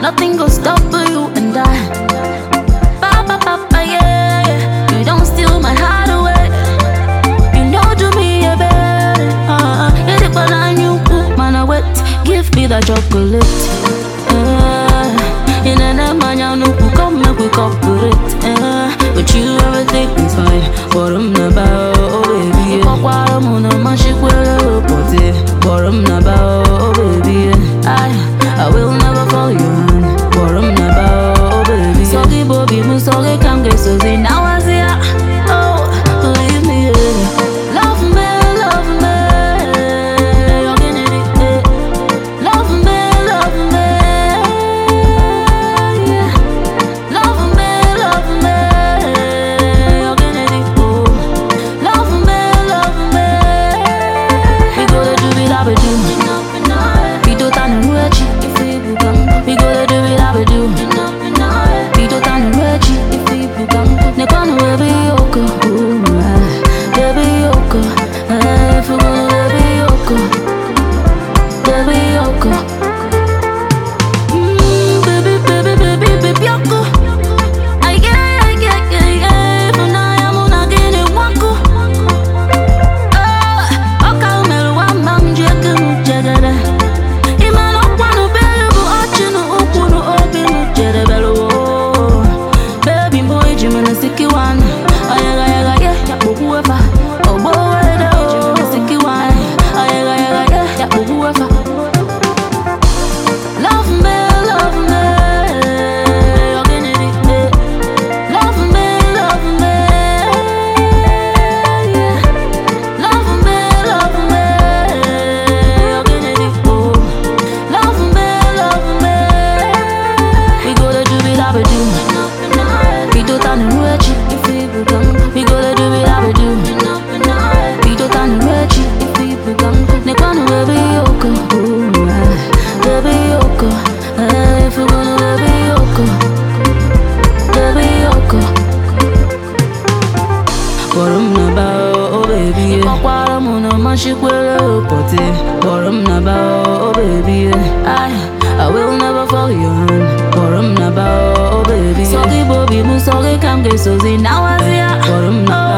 nothing gonna stop you and I. Papa, papa, yeah, yeah. You don't steal my heart away. You know do me a better. Hit it but I knew, man, I wet. Give me that chocolate. In an man, you know, come make we cooperate. With you, everything is fine. What I'm about, oh baby. I'm on a magic well, put it. What I'm about, oh baby. I will never fall you hand. What I'm about, oh baby. Sorry, Bobby, I'm sorry, can't get so see. Now I see ya. Oh, believe me, yeah. Love me, love me. You're getting it, love me, love me. Yeah. Love me, love me. You're getting it, oh. Love me, love me. We go to do it, I will do. We do that and we're cheap. We go to do it, I will do. We do that and we're cheap. Ne kwano baby yoko, baby yoko, fugo baby yoko, baby yoko. Baby, baby, baby, baby yoko. I get. For now I'm on again in wako. Oka umelu wa mamjeke mujagada. Imano kwano belu bu ochinu ukunu obi mujere belu. Baby boy, Jimena Siki one. Ayaga, yeah, whoever. Oh, boy, Jimena Siki one. Ayaga, yeah, whoever. Love me, love me. You're getting it. Love me, love me. Yeah. Love me, love me. You're getting it. Oh. Love me, love me. We go to do it, I will do. We do that and we're cheap. We go to do it, I will do. We do that and we're cheap. Ne kwano baby yoko, baby yoko. If you wanna baby yoko, baby yoko. What I'm about, oh baby. I'm on a magic well, potty. What I'm about, oh baby. I will never fall your hand. What I'm about, oh baby. Sorry, Bobby, I'm sorry, can't get so see. Now I see ya. What I'm about.